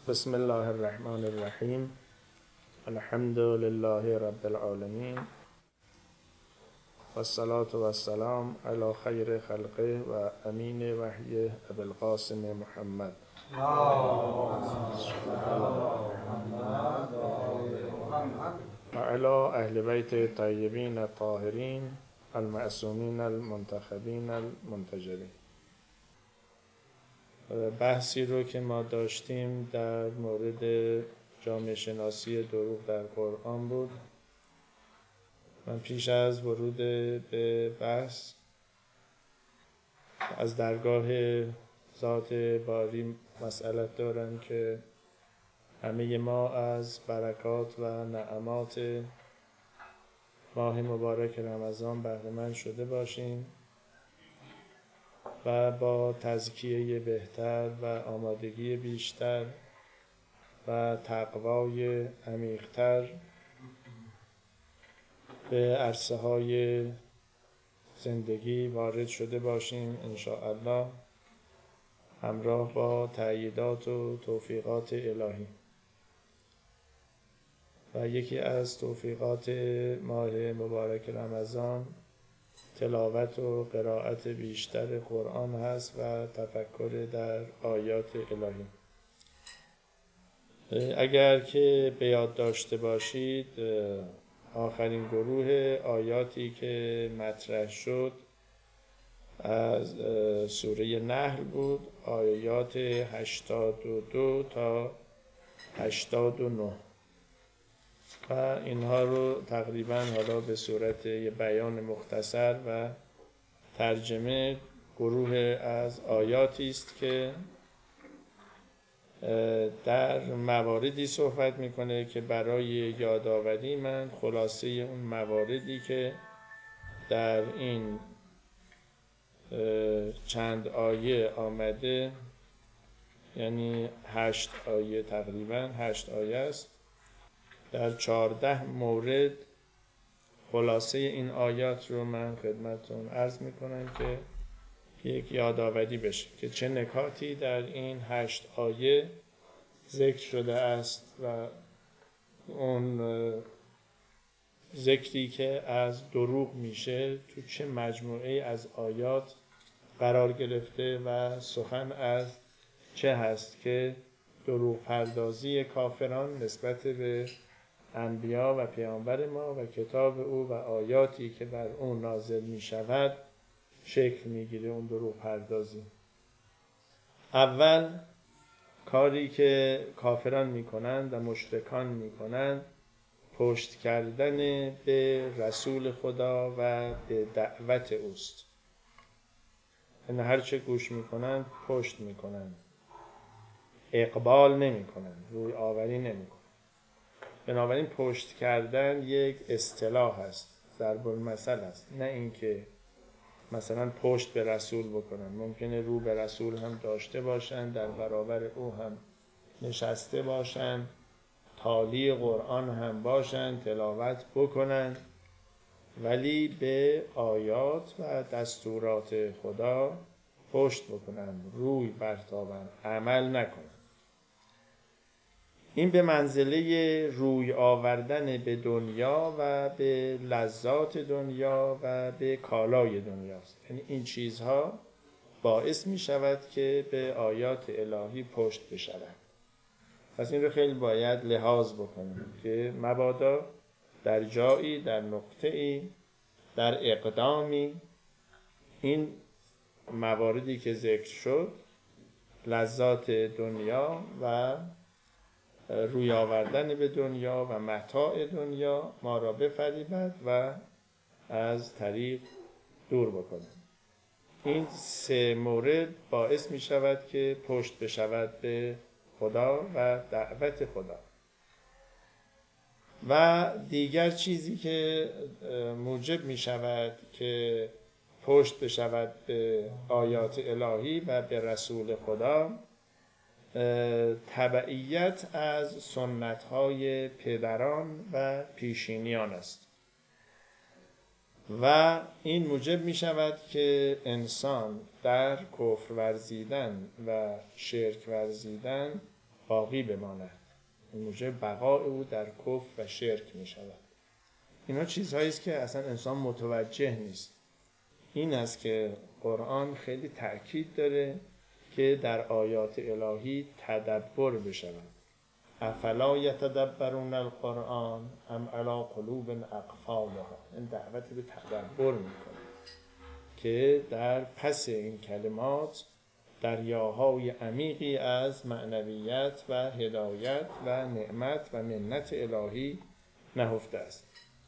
بسم الله الرحمن الرحیم. الحمد لله رب العالمین و الصلاة و السلام علی خیر خلقه و امین وحی ابوالقاسم محمد و علی اهل بیت طیبین الطاهرین المعصومین المنتخبین المنتجبین. بحثی رو که ما داشتیم در مورد جامعه شناسی دروغ در قرآن بود. من پیش از ورود به بحث از درگاه ذات باری مسئلت دارم که همه ما از برکات و نعمات ماه مبارک رمضان بهره مند شده باشیم و با تزکیه بهتر و آمادگی بیشتر و تقوای عمیق‌تر به عرصه های زندگی وارد شده باشیم ان شاء الله، همراه با تأییدات و توفیقات الهی. و یکی از توفیقات ماه مبارک رمضان تلاوت و قرائت بیشتر قرآن هست و تفکر در آیات الهی. اگر که به یاد داشته باشید، آخرین گروه آیاتی که مطرح شد از سوره نحل بود، آیات 82 تا 89 و اینها رو تقریبا حالا به صورت یه بیان مختصر و ترجمه گروه از آیاتی است که در مواردی صحبت میکنه که برای یادآوری من خلاصه اون مواردی که در این چند آیه آمده، یعنی 8 آیه، تقریبا 8 آیه است، در 14 مورد خلاصه این آیات رو من خدمتتون عرض میکنم که یک یادآوری بشه که چه نکاتی در این 8 آیه ذکر شده است و اون ذکری که از دروغ میشه تو چه مجموعه از آیات قرار گرفته و سخن از چه هست که دروغ پردازی کافران نسبت به انبیا و پیامبر ما و کتاب او و آیاتی که بر اون نازل می شود شکل می گیره. اون دروغ پردازی اول کاری که کافران می کنند و مشرکان می کنند پشت کردن به رسول خدا و به دعوت اوست. یعنی هرچه گوش می کنند پشت می کنند، اقبال نمی کنند، روی آوری نمی کنند. بنابراین پشت کردن یک اصطلاح است، ضرب المثل است، نه اینکه مثلا پشت به رسول بکنن. ممکنه رو به رسول هم داشته باشن، در برابر او هم نشسته باشن، تالی قرآن هم باشن، تلاوت بکنن، ولی به آیات و دستورات خدا پشت بکنن، روی برتابن، عمل نکنن. این به منزله روی آوردن به دنیا و به لذات دنیا و به کالای دنیاست. یعنی این چیزها باعث می شود که به آیات الهی پشت بشود. پس این رو خیلی باید لحاظ بکنیم که مبادا در جایی، در نقطه‌ای، در اقدامی این مواردی که ذکر شد، لذات دنیا و روی آوردن به دنیا و متاع دنیا ما را بفریبد و از طریق دور بکنه. این 3 مورد باعث می شود که پشت بشود به خدا و دعوت خدا. و دیگر چیزی که موجب می شود که پشت بشود به آیات الهی و به رسول خدا، تبعیت از سنت‌های پدران و پیشینیان است و این موجب می شود که انسان در کفر ورزیدن و شرک ورزیدن باقی بماند، موجب بقای او در کفر و شرک می شود. اینا چیزهایی است که اصلا انسان متوجه نیست. این است که قرآن خیلی تأکید داره که در آیات الهی تدبر بشود. افلا یتدبرون القرآن ام علی قلوب اقفالها. این دعوت به تدبر میکنه که در پس این کلمات دریاهای عمیقی از معنویت و هدایت و نعمت و منت الهی نهفته است.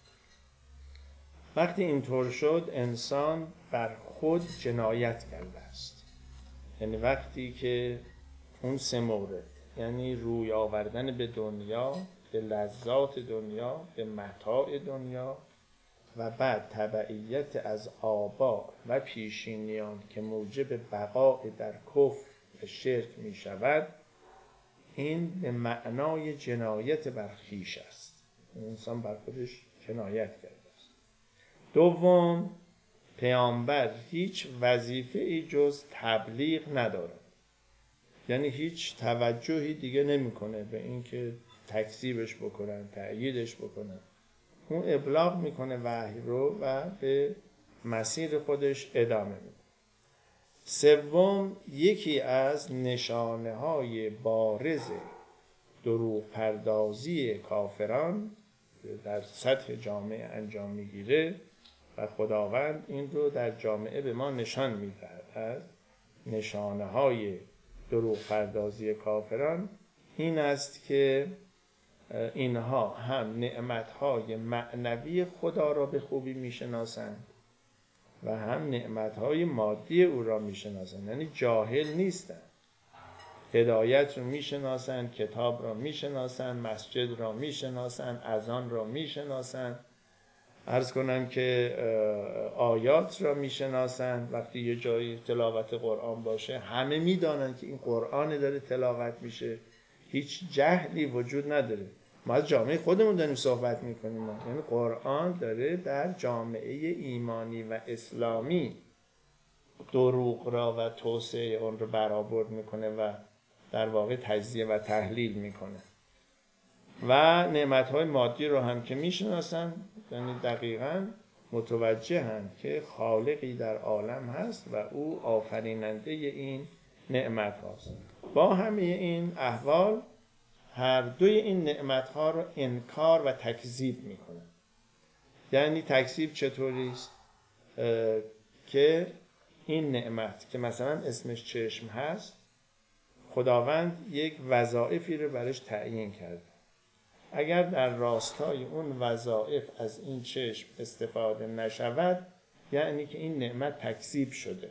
وقتی اینطور شد انسان بر خود جنایت کرده است. یعنی وقتی که اون سه مورد، یعنی روی آوردن به دنیا، به لذات دنیا، به متاع دنیا و بعد تبعیت از آبا و پیشینیان که موجب بقای در کفر و شرک می شود، این به معنای جنایت بر خویش است. انسان بر خودش جنایت کرده است. دوم، پیامبر هیچ وظیفه‌ای جز تبلیغ ندارد. یعنی هیچ توجهی دیگه نمیکنه به این که تکذیبش بکنن، تأییدش بکنن. اون ابلاغ میکنه وحی رو و به مسیر خودش ادامه میده. سوم، یکی از نشانه های بارز دروغ پردازی کافران در سطح جامعه انجام میگیره و خداوند این رو در جامعه به ما نشان میدهد. از نشانه های دروغ پردازی کافران این است که اینها هم نعمتهای معنوی خدا را به خوبی میشناسند و هم نعمتهای مادی او را میشناسند. یعنی جاهل نیستند، هدایت رو میشناسند، کتاب را میشناسند، مسجد را میشناسند، اذان را میشناسند، عرض کنم که آیات را میشناسند. وقتی یه جایی تلاوت قرآن باشه همه میدانند که این قرآن داره تلاوت میشه، هیچ جهلی وجود نداره. ما از جامعه خودمون داریم صحبت میکنیم، یعنی قرآن داره در جامعه ایمانی و اسلامی دروغ را و توسعه اون رو برآورد میکنه و در واقع تجزیه و تحلیل میکنه. و نعمتهای مادی رو هم که میشناسن، یعنی دقیقاً متوجهند که خالقی در عالم هست و او آفریننده این نعمت هاست. با همه این احوال هر دوی این نعمت ها رو انکار و تکذیب میکنن. یعنی تکذیب چطوری است؟ که این نعمت که مثلا اسمش چشم هست، خداوند یک وظایفی رو برش تعیین کرده. اگر در راستای اون وظایف از این چشم استفاده نشود، یعنی که این نعمت تکذیب شده.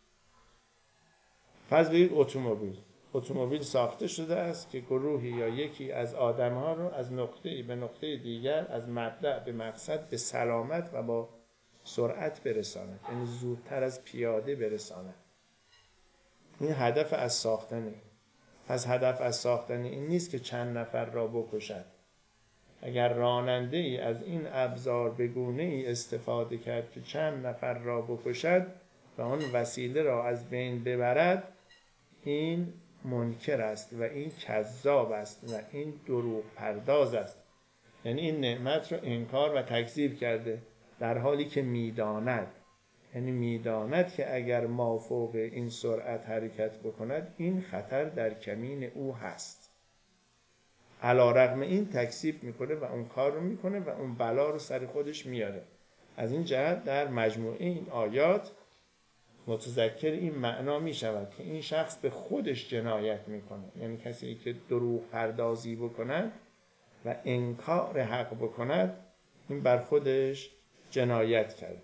فرض بگید اتومبیل ساخته شده است که گروهی یا یکی از آدم‌ها رو از نقطه‌ای به نقطه دیگر، از مبدأ به مقصد به سلامت و با سرعت برساند، یعنی زودتر از پیاده برساند. این هدف از ساختنه. پس هدف از ساختن این نیست که چند نفر را بکشد. اگر راننده ای از این ابزار به گونه ای استفاده کرد که چند نفر را بکشد و آن وسیله را از بین ببرد، این منکر است و این کذاب است و این دروغ پرداز است. یعنی این نعمت را انکار و تکذیب کرده، در حالی که میداند، یعنی میداند که اگر مافوق این سرعت حرکت بکند این خطر در کمین او هست. علی رغم این تکذیب میکنه و اون کار رو میکنه و اون بلا رو سر خودش میاره. از این جهت در مجموعه این آیات متذکر این معنا میشود که این شخص به خودش جنایت میکنه. یعنی کسی که دروغ پردازی بکند و انکار حق بکند، این بر خودش جنایت کرده.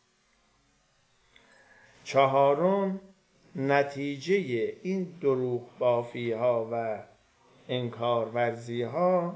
چهارم، نتیجه این دروغ بافی ها و انکار ورزی ها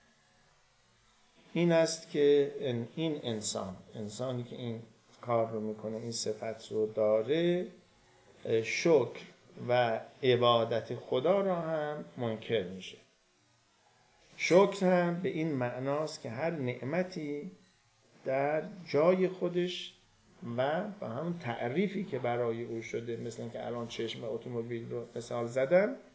این است که این انسانی که این کار رو میکنه، این صفت رو داره، شکر و عبادت خدا را هم منکر میشه. شکر هم به این معناست که هر نعمتی در جای خودش و با همون تعریفی که برای او شده، مثل اینکه الان چشم و اتومبیل رو مثال زدم،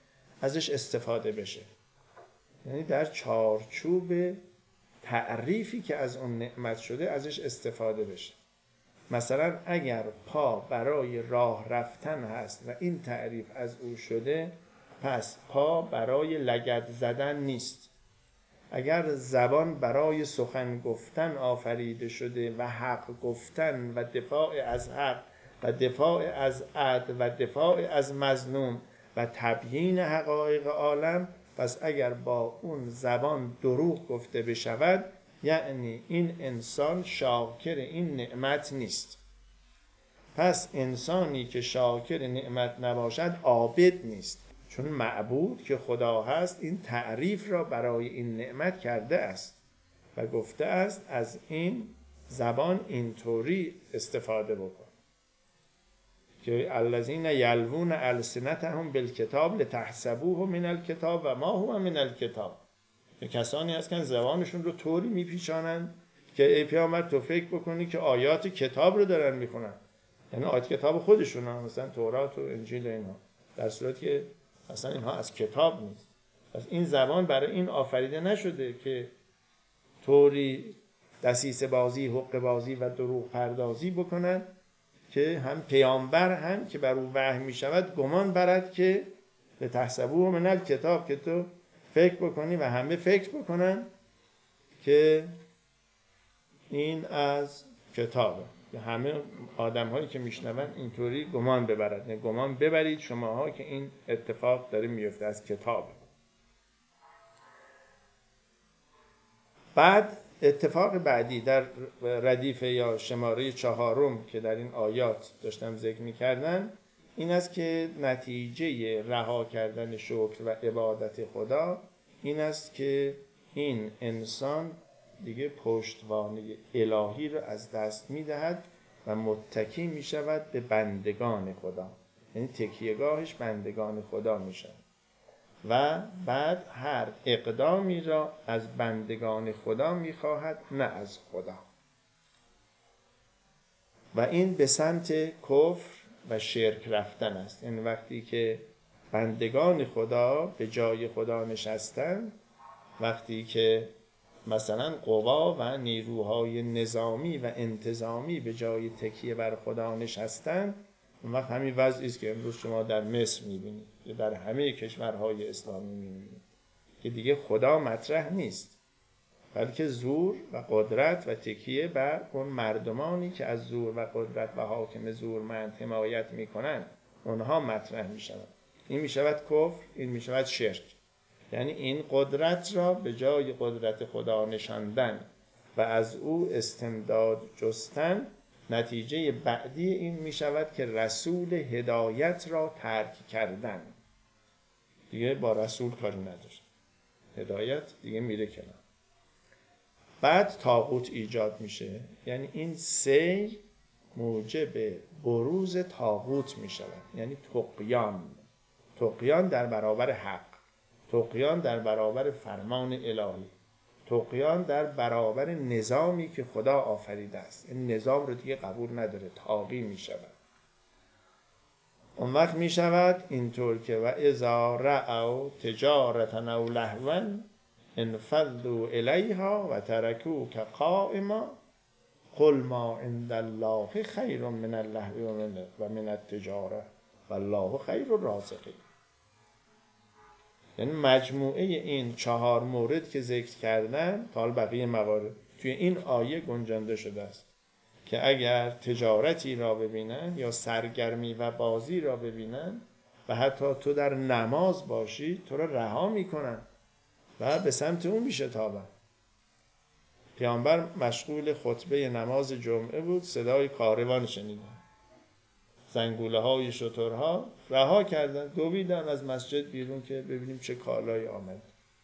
ازش استفاده بشه، یعنی در چارچوب تعریفی که از اون نعمت شده ازش استفاده بشه. مثلا اگر پا برای راه رفتن هست و این تعریف از او شده، پس پا برای لگد زدن نیست. اگر زبان برای سخن گفتن آفریده شده و حق گفتن و دفاع از حق و دفاع از عدل و دفاع از مظلوم و تبیین حقایق عالم، پس اگر با اون زبان دروغ گفته بشود، یعنی این انسان شاکر این نعمت نیست. پس انسانی که شاکر نعمت نباشد عابد نیست، چون معبود که خدا هست این تعریف را برای این نعمت کرده است و گفته است از این زبان اینطوری استفاده بکن که الذین یلوون السنتهم بالکتاب لتحسبوه من الکتاب و ما هو من الکتاب. کسانی هستند که زبانشون رو طوری میپیچانند که ای پیامبر تو فکر بکنی که آیات کتاب رو دارن میخونن، یعنی آیات کتاب خودشون هم، مثلا تورات و انجیل اینا، در صورتی که اصلا اینها از کتاب نیست. پس این زبان برای این آفریده نشده که طوری دسیسه بازی، حق بازی و دروغ پردازی بکنن که هم پیامبر هم که بر او وحی می شود گمان برد که به تحسبوه من الکتاب، که تو فکر بکنی و همه فکر بکنن که این از کتابه. همه آدم هایی که میشنون اینطوری گمان ببرد، نه گمان ببرید شماها که این اتفاق داره میفته از کتاب. بعد اتفاق بعدی در ردیف یا شماره 4 که در این آیات داشتم ذکر میکردن این است که نتیجه رها کردن شکر و عبادت خدا این است که این انسان دیگه پشتوانه الهی رو از دست میدهد و متکی میشود به بندگان خدا، یعنی تکیهگاهش بندگان خدا میشن و بعد هر اقدامی را از بندگان خدا میخواهد نه از خدا، و این به سمت کفر و شرک رفتن است. یعنی وقتی که بندگان خدا به جای خدا نشستن، وقتی که مثلا قوا و نیروهای نظامی و انتظامی به جای تکیه بر خدا نشستن، اون وقت همین وضعی است که امروز شما در مصر میبینید یا در همه کشورهای اسلامی میبینید که دیگه خدا مطرح نیست، بلکه زور و قدرت و تکیه بر اون مردمانی که از زور و قدرت و حاکم زورمند حمایت میکنن اونها مطرح میشوند. این میشود کفر، این میشود شرک. یعنی این قدرت را به جای قدرت خدا نشاندن و از او استمداد جستن، نتیجه بعدی این می شود که رسول هدایت را ترک کردن. دیگه با رسول کاری نداره، هدایت دیگه میره کنار. بعد طاغوت ایجاد میشه، یعنی این سیر موجب بروز طاغوت می شود، یعنی طغیان در برابر حق، طغیان در برابر فرمان الهی، طغیان در برابر نظامی که خدا آفریده است. این نظام رو دیگه قبول نداره، طاغی می شود. اون وقت می شود اینطور که و اذا رأوا تجارة او لهوا انفضوا الیها و ترکوک قائما قل ما عند الله خیر من اللهو و من التجاره والله خیر الرازقین. یعنی مجموعه این 4 مورد که ذکر کردن تا بقیه موارد توی این آیه گنجانده شده است که اگر تجارتی را ببینن یا سرگرمی و بازی را ببینن و حتی تو در نماز باشی تو را رها میکنن و به سمت اون میشتابن. پیامبر مشغول خطبه نماز جمعه بود، صدای کاروان شنیدن، زنگوله های شترها رها کردن، دویدن از مسجد بیرون که ببینیم چه کالایی آمد.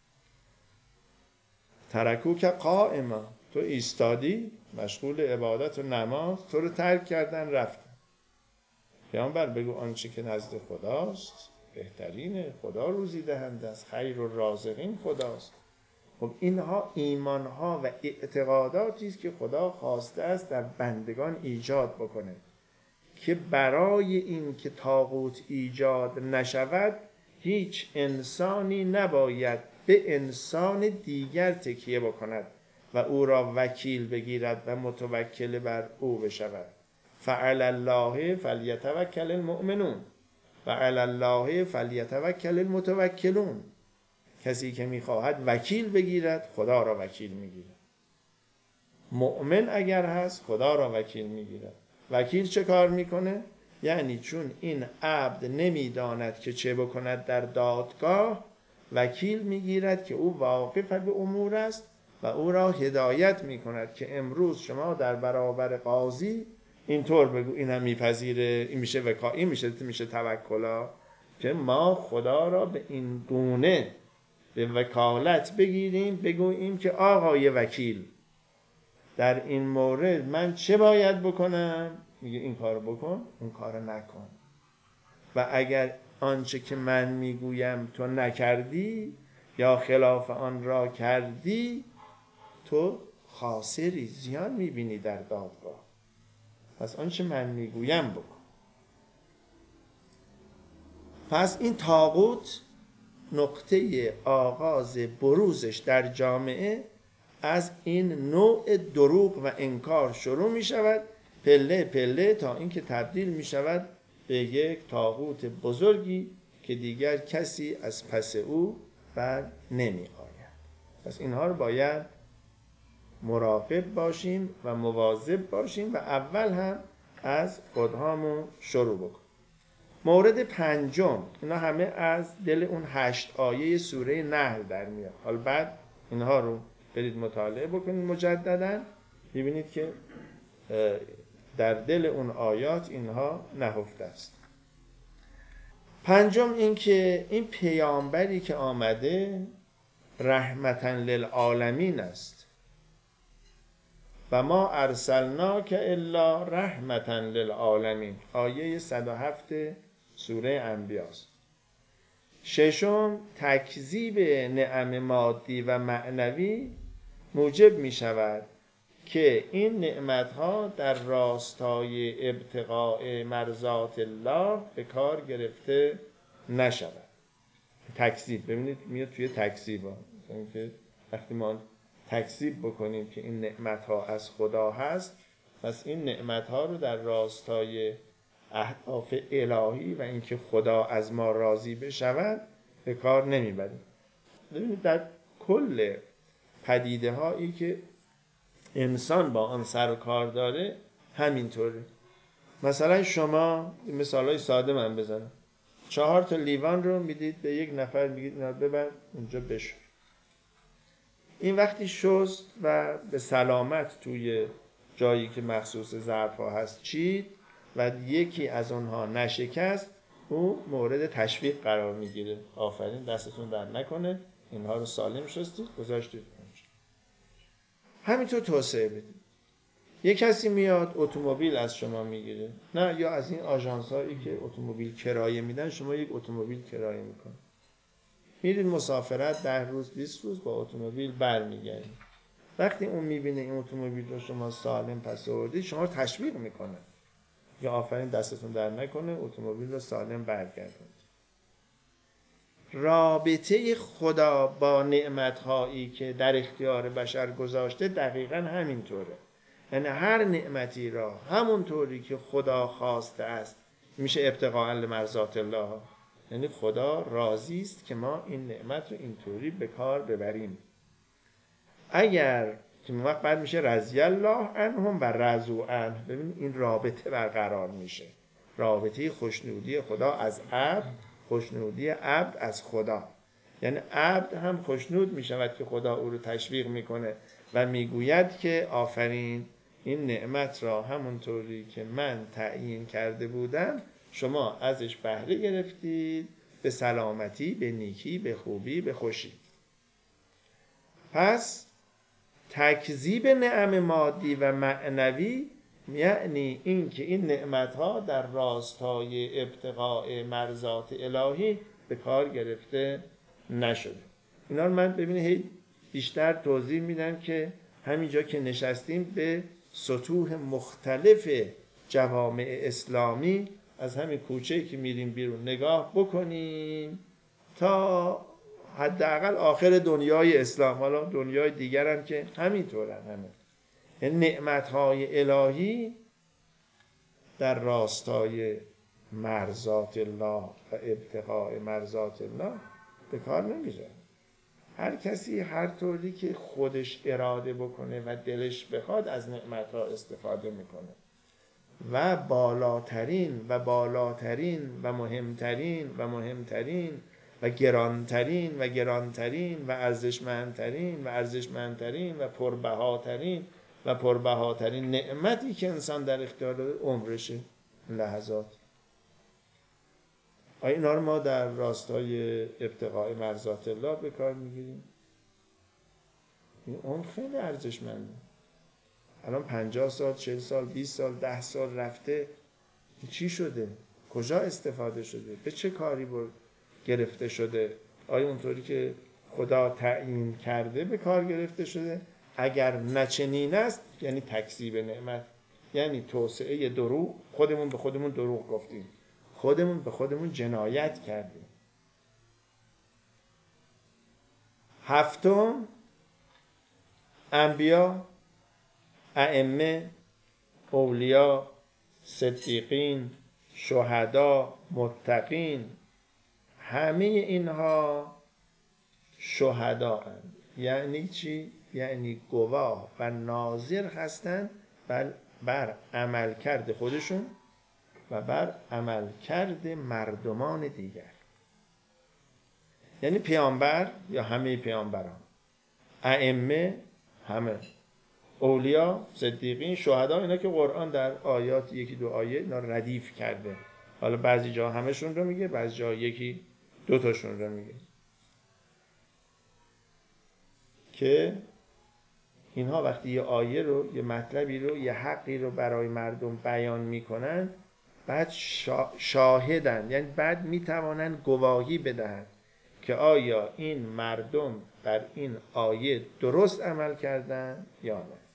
ترکوک قائما، تو ایستادی مشغول عبادت و نماز، تو رو ترک کردن رفتن. پیامبر بگو آنچه که نزد خداست بهترینه، خدا روزی دهنده است، خیر الرازقین خداست. خب اینها ایمانها و اعتقاداتی است که خدا خواسته است در بندگان ایجاد بکنه که برای این که طاغوت ایجاد نشود هیچ انسانی نباید به انسان دیگر تکیه بکند و او را وکیل بگیرد و متوکل بر او بشود. فعلی الله فلیتوکل المؤمنون و علی الله فلیتوکل المتوکلون. کسی که میخواهد وکیل بگیرد خدا را وکیل میگیرد. مؤمن اگر هست خدا را وکیل میگیرد. وکیل چه کار میکنه؟ یعنی چون این عبد نمیداند که چه بکند در دادگاه، وکیل میگیرد که او واقف به امور است و او را هدایت میکند که امروز شما در برابر قاضی اینطور بگو، این هم میپذیره، این میشه توکلا، که ما خدا را به این گونه به وکالت بگیریم، بگوییم که آقای وکیل در این مورد من چه باید بکنم؟ میگه این کار بکن، اون کار نکن. و اگر آنچه که من میگویم تو نکردی یا خلاف آن را کردی، تو خاسری، زیان میبینی در دادگاه. پس آنچه من میگویم بکن. پس این طاغوت نقطه آغاز بروزش در جامعه از این نوع دروغ و انکار شروع می شود، پله پله، تا اینکه تبدیل می شود به یک طاغوت بزرگی که دیگر کسی از پس او بر نمی آید. پس اینها رو باید مراقب باشیم و مواظب باشیم و اول هم از خودهامون شروع بکنیم. مورد پنجم، اینا همه از دل اون 8 آیه سوره نحل در میاد. حالا بعد اینها رو برید مطالعه بکنید مجددا، ببینید که در دل اون آیات اینها نهفته است. پنجم این که این پیامبری که آمده رحمتاً للعالمین است و ما ارسلناک الا رحمتاً للعالمین. آیه 107 سوره انبیاء است. ششم، تکذیب نعم مادی و معنوی موجب می شود که این نعمتها در راستای ابتغاء مرضات الله به کار گرفته نشود. تکذیب، ببینید میاد توی تکذیب ها، که وقتی ما تکذیب بکنیم که این نعمتها از خدا هست، پس این نعمتها رو در راستای اهداف الهی و اینکه خدا از ما راضی بشود به کار نمیبریم. ببینید در کل پدیده هایی که انسان با آن سر و کار داره همینطوره. مثلا شما مثال های ساده من بزنم، 4 تا لیوان رو میدید به یک نفر، میگید اینا ببر اونجا بشور. این وقتی شست و به سلامت توی جایی که مخصوص ظرف ها هست چید و یکی از اونها نشکست، او مورد تشویق قرار میگیره. آفرین، دستتون در نکنه، اینها رو سالم شستید گذاشتید اونجا. همینطور توسعه بدید. یک کسی میاد اتومبیل از شما میگیره، نه، یا از این آژانس هایی که اتومبیل کرایه میدن، شما یک اتومبیل کرایه میکنید، میرید مسافرت 10 روز 20 روز با اتومبیل برمیگردید. وقتی اون میبینه این اتومبیل رو شما سالم پس آوردید، شما رو تشویق میکنه، یا آفرین دستتون در نکنه، اتومبیل رو سالم برگردونید. رابطه خدا با نعمت‌هایی که در اختیار بشر گذاشته دقیقاً همینطوره. یعنی هر نعمتی را همونطوری که خدا خواسته است میشه ابتغاء لمرضات الله، یعنی خدا راضی است که ما این نعمت رو اینطوری به کار ببریم. اگر که وقت بعد میشه رضی الله عنهم و رضوا عنه. ببین این رابطه برقرار میشه، رابطه خوشنودی خدا از عبد، خوشنودی عبد از خدا. یعنی عبد هم خوشنود میشود که خدا او رو تشویق میکنه و میگوید که آفرین، این نعمت را همونطوری که من تعیین کرده بودم شما ازش بهره گرفتید، به سلامتی، به نیکی، به خوبی، به خوشی. پس تکذیب نعم مادی و معنوی یعنی این که این نعمتها در راستای ابتغاء مرضات الهی به کار گرفته نشده. اینا رو من ببینید بیشتر توضیح میدم که همینجا که نشستیم به سطوح مختلف جوامع اسلامی از همین کوچه‌ای که میریم بیرون نگاه بکنیم تا حداقل آخر دنیای اسلام. حالا دنیای دیگر هم که همینطورن همه. یعنی نعمتهای الهی در راستای مرضات الله و ابتغاء مرضات الله به کار نمیره. هر کسی هر طوری که خودش اراده بکنه و دلش بخواد از نعمتها استفاده میکنه و بالاترین و بالاترین و مهمترین و مهمترین و گرانترین و گرانترین و ارزشمندترین و ارزشمندترین و پربهاترین و پربهاترین نعمتی که انسان در اختیار عمرشه، لحظات. آیا اینا رو ما در راستای ابتغاء مرضات الله به کار میگیریم؟ این عمر خیلی ارزشمنده. الان 50 سال، 40 سال، 20 سال، 10 سال رفته، چی شده؟ کجا استفاده شده؟ به چه کاری گرفته شده؟ آیا اونطوری که خدا تعیین کرده به کار گرفته شده؟ اگر نچنین است یعنی تکذیب نعمت، یعنی توسعه دروغ. خودمون به خودمون دروغ گفتیم، خودمون به خودمون جنایت کردیم. هفتم، انبیا، ائمه، اولیا، صدیقین، شهدا، متقین، همه اینها شهدا هستند. یعنی چی؟ یعنی گواه و ناظر هستند بر عملکرد خودشون و بر عملکرد مردمان دیگر. یعنی پیامبر یا همه پیامبران، ائمه همه، اولیا، صدیقین، شهدا، اینا که قرآن در آیات یکی دو آیه اینا ردیف کرده. حالا بعضی جا همشون رو میگه، بعضی جا یکی دو تاشون رو میگه، که اینها وقتی یه آیه رو، یه مطلبی رو، یه حقی رو برای مردم بیان میکنن، بعد شاهدن، یعنی بعد میتوانن گواهی بدهند که آیا این مردم بر این آیه درست عمل کردن یا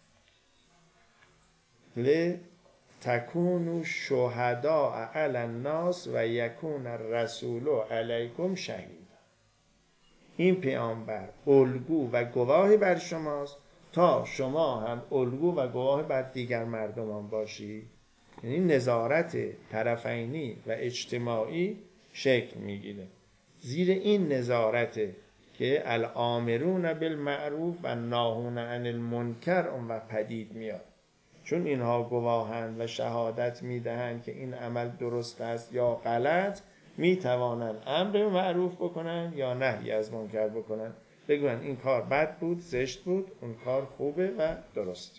نه. لتکونوا شهداء علی الناس و یکون الرسول علیکم شهیدا. این پیامبر الگو و گواهی بر شماست تا شما هم الگو و گواه بر دیگر مردمان باشید. یعنی نظارت طرفینی و اجتماعی شکل میگیره. زیر این نظارت که الامرون بالمعروف و ناهون عن المنکر اون و پدید میاد، چون اینها گواهند و شهادت میدهند که این عمل درست است یا غلط، میتوانند امر معروف بکنن یا نهی از منکر بکنن، بگوین این کار بد بود، زشت بود، اون کار خوبه و درست.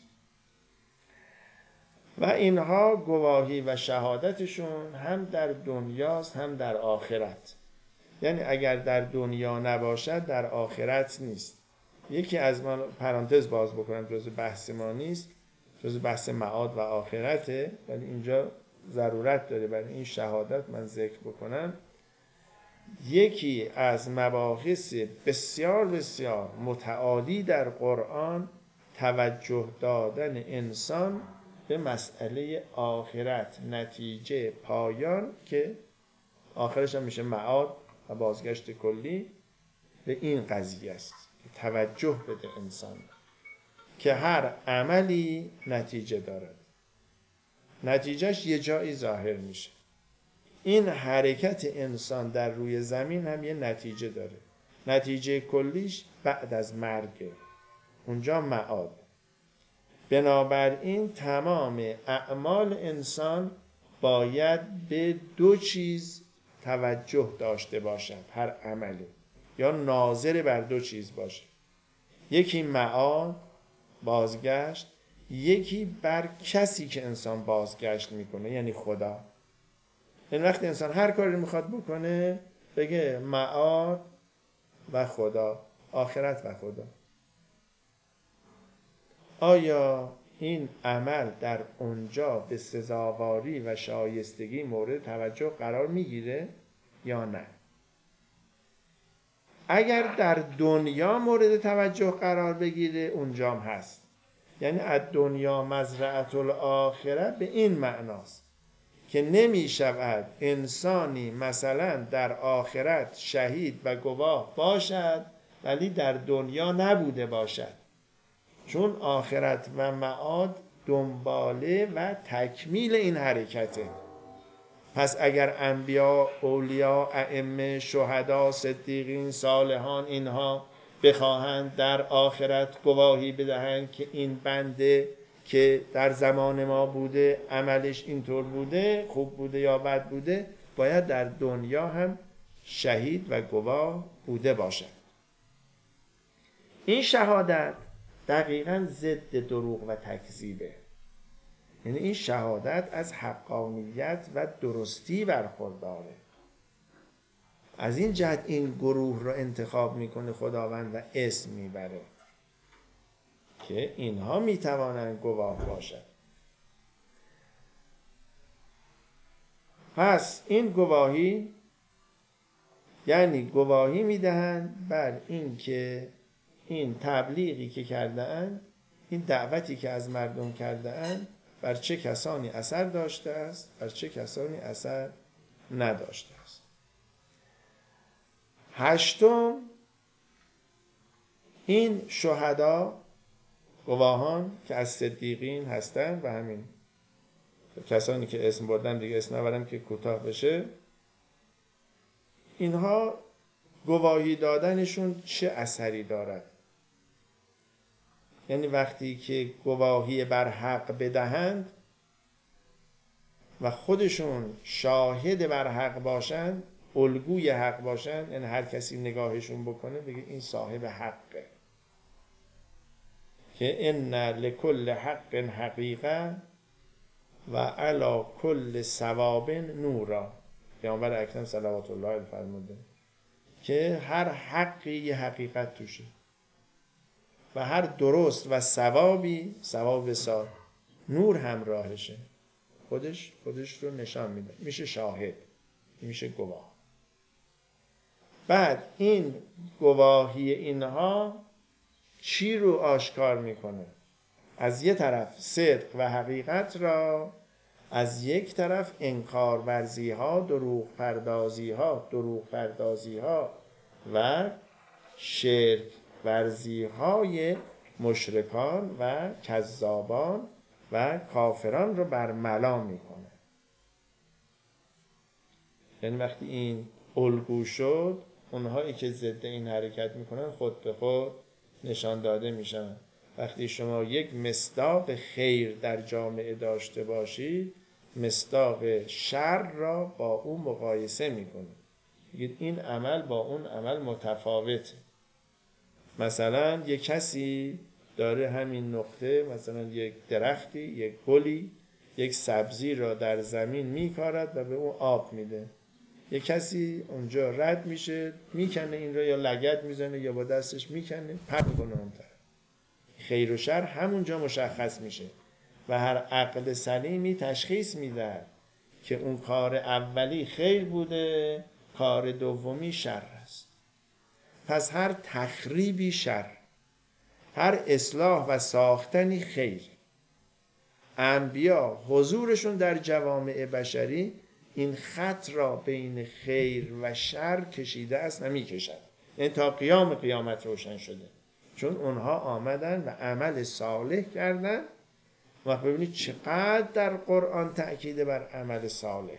و اینها گواهی و شهادتشون هم در دنیاست هم در آخرت. یعنی اگر در دنیا نباشد در آخرت نیست. یکی از من پرانتز باز بکنم، جزء بحث ما نیست، جزء بحث معاد و آخرته، ولی اینجا ضرورت داره برای این شهادت من ذکر بکنم. یکی از مباحث بسیار بسیار متعالی در قرآن توجه دادن انسان به مسئله آخرت، نتیجه، پایان، که آخرش هم میشه معاد و بازگشت کلی به این قضیه است. توجه بده انسان که هر عملی نتیجه دارد، نتیجهش یه جایی ظاهر میشه. این حرکت انسان در روی زمین هم یه نتیجه داره. نتیجه کلیش بعد از مرگ، اونجا معاد. بنابراین تمام اعمال انسان باید به دو چیز توجه داشته باشد. هر عملی یا ناظر بر دو چیز باشه، یکی معاد، بازگشت، یکی بر کسی که انسان بازگشت میکنه، یعنی خدا. این وقت انسان هر کاری میخواد بکنه بگه معاد و خدا، آخرت و خدا. آیا این عمل در اونجا به سزاواری و شایستگی مورد توجه قرار میگیره یا نه؟ اگر در دنیا مورد توجه قرار بگیره اونجام هست. یعنی از دنیا مزرعة الاخره به این معناست که نمی شود انسانی مثلا در آخرت شهید و گواه باشد ولی در دنیا نبوده باشد، چون آخرت و معاد دنباله و تکمیل این حرکته. پس اگر انبیا، اولیاء، ائمه، شهدا، صدیقین، صالحان اینها بخواهند در آخرت گواهی بدهند که این بنده که در زمان ما بوده عملش اینطور بوده، خوب بوده یا بد بوده، باید در دنیا هم شهید و گواه بوده باشد. این شهادت دقیقاً ضد دروغ و تکذیبه. یعنی این شهادت از حقانیت و درستی برخورداره. از این جهت این گروه رو انتخاب میکنه خداوند و اسم میبره که اینها میتوانند گواه باشند. پس این گواهی یعنی گواهی میدهند بر این که این تبلیغی که کرده اند، این دعوتی که از مردم کرده اند، بر چه کسانی اثر داشته است، بر چه کسانی اثر نداشته است. هشتم، این شهدا، گواهان که از صدیقین هستند و همین کسانی که اسم بردن دیگه اسم نبرم که کوتاه بشه، اینها گواهی دادنشون چه اثری دارد؟ یعنی وقتی که گواهی بر حق بدهند و خودشون شاهد بر حق باشند، الگوی حق باشند، یعنی هر کسی نگاهشون بکنه بگه این صاحب حقه، که ان لکل حق حقیقه و علی کل ثواب نورا. پیامبر اکرم صلوات الله علیه فرموده که هر حقی یه حقیقت توشه و هر درست و ثوابی ثواب سال نور همراهشه، خودش رو نشان میده، میشه شاهد، میشه گواه. بعد این گواهی اینها چی رو آشکار میکنه؟ از یک طرف صدق و حقیقت را، از یک طرف انکار ورزی ها، دروغ پردازی ها و شرک ورزی های مشرکان و کذابان و کافران رو برملا میکنه. یعنی وقتی این الگو شد، اونهایی که ضد این حرکت میکنن خود به خود نشان داده میشن. وقتی شما یک مصداق خیر در جامعه داشته باشید، مصداق شر را با اون مقایسه میکنید، میگید این عمل با اون عمل متفاوته. مثلا یک کسی داره همین نقطه، مثلا یک درختی، یک گلی، یک سبزی را در زمین میکارد و به اون آب میده. یک کسی اونجا رد میشه، میکنه این را، یا لگد میزنه یا با دستش میکنه، پرت میکنه اون طرف. خیر و شر همونجا مشخص میشه و هر عقل سلیمی تشخیص میده که اون کار اولی خیر بوده، کار دومی شر است. پس هر تخریبی شر، هر اصلاح و ساختنی خیر. انبیا حضورشون در جوامع بشری این خط را بین خیر و شر کشیده است و میکشد، یعنی تا قیامت روشن شده، چون اونها آمدن و عمل صالح کردن. و ببینید چقدر در قرآن تأکید بر عمل صالح،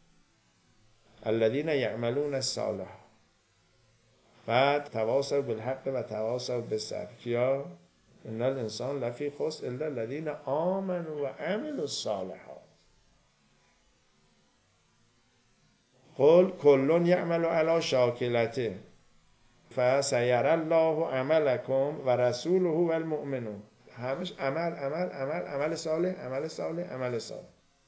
الذین یعملون الصالحات و تواصوا بالحق و تواصوا بالصبر، کیا؟ ان الانسان لفی خسر الا الذین آمنوا و عملوا الصالحات. قل کل یعمل علی شاکلته فسیری الله عملکم و رسوله و المؤمنون. همش عمل صالح.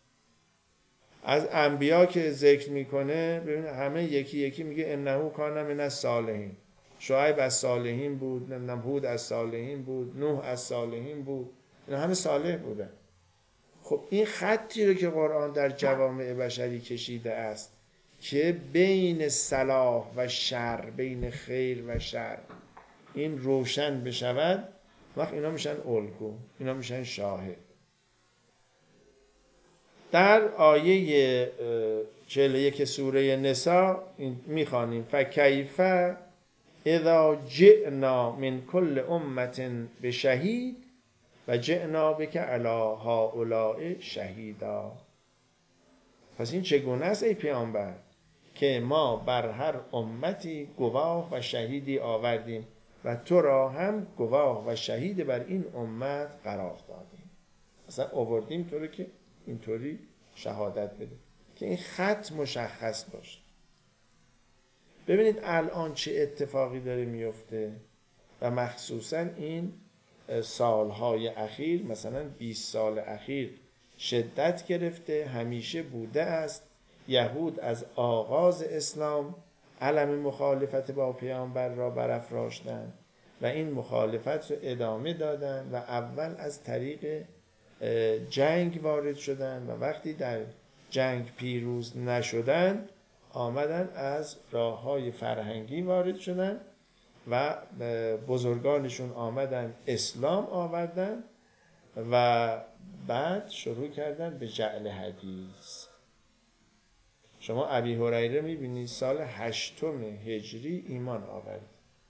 از انبیا که ذکر میکنه ببینید همه یکی میگه انه کان من الصالحین. شعیب از صالحین بود، هود از صالحین بود، نوح از صالحین بود، اینا همه صالح بودن. خب این خطی رو که قرآن در جوامع بشری کشیده است که بین صلاح و شر، بین خیر و شر این روشن بشود، وقت اینا میشن الگو، اینا میشن شاهد. در آیه 41 سوره نساء میخوانیم فکیف اذا جئنا من کل امة بشهید و جئنا بک علی هؤلاء شهیدا. پس این چگونه است ای پیامبر که ما بر هر امتی گواه و شهیدی آوردیم و تو را هم گواه و شهید بر این امت قرار دادیم. مثلا آوردیم تو رو که اینطوری شهادت بده که این خط مشخص باشه. ببینید الان چه اتفاقی داره میفته و مخصوصا این سالهای اخیر، مثلا 20 سال اخیر شدت گرفته. همیشه بوده است یهود از آغاز اسلام علم مخالفت با پیامبر را برافراشتند و این مخالفت رو ادامه دادن و اول از طریق جنگ وارد شدن و وقتی در جنگ پیروز نشدن آمدن از راه‌های فرهنگی وارد شدن و بزرگانشون آمدن اسلام آوردن و بعد شروع کردن به جعل حدیث. شما ابی هریره میبینید سال 8 هجری ایمان آورد،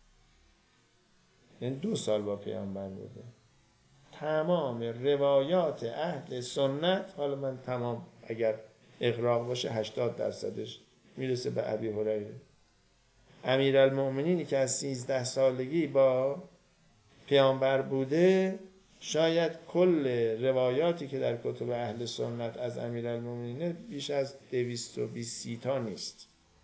یعنی 2 سال با پیامبر بوده. تمام روایات اهل سنت، حالا من تمام اگر اغراق باشه 80% میرسه به ابی هریره. امیرالمؤمنینی که از 13 سالگی با پیامبر بوده، شاید کل روایاتی که در کتب اهل سنت از امیرالمؤمنین بیش از 220 تا نیست.